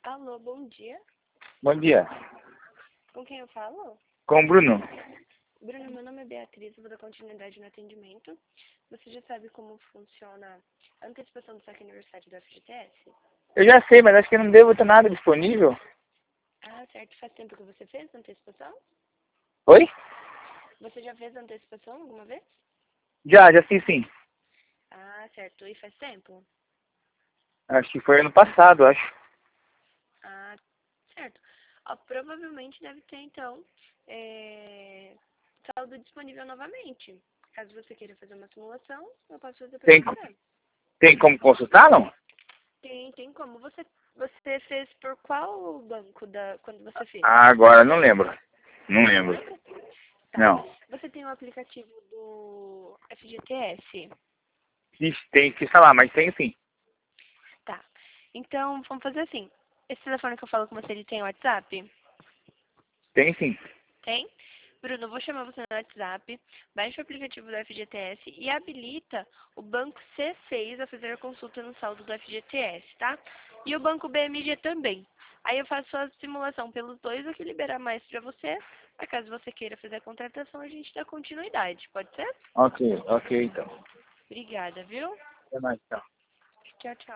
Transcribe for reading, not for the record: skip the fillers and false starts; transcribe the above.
Alô, bom dia. Bom dia. Com quem eu falo? Com o Bruno. Bruno, meu nome é Beatriz, eu vou dar continuidade no atendimento. Você já sabe como funciona a antecipação do saque aniversário do FGTS? Eu já sei, mas acho que não devo ter nada disponível. Ah, certo. Faz tempo que você fez a antecipação? Oi? Você já fez a antecipação alguma vez? Já fiz sim. Ah, certo. E faz tempo? Acho que foi ano passado, acho. Ah, certo. Ó, provavelmente deve ter, então, saldo disponível novamente. Caso você queira fazer uma simulação, eu posso fazer para Tem, você. tem como consultar, não? Tem como. Você fez por qual banco quando você fez? Ah, agora não lembro. Não Não lembro. lembra? Tá. Não. Você tem o aplicativo do FGTS? Tem que falar, mas tem sim. Tá. Então, vamos fazer assim. Esse telefone que eu falo com você, ele tem WhatsApp? Tem sim. Tem? Bruno, eu vou chamar você no WhatsApp, baixa o aplicativo do FGTS e habilita o banco C6 a fazer a consulta no saldo do FGTS, tá? E o banco BMG também. Aí eu faço a simulação pelos dois, o que liberar mais para você. Mas caso você queira fazer a contratação, a gente dá continuidade, pode ser? Ok, então. Obrigada, viu? Até mais, então. Tchau, tchau.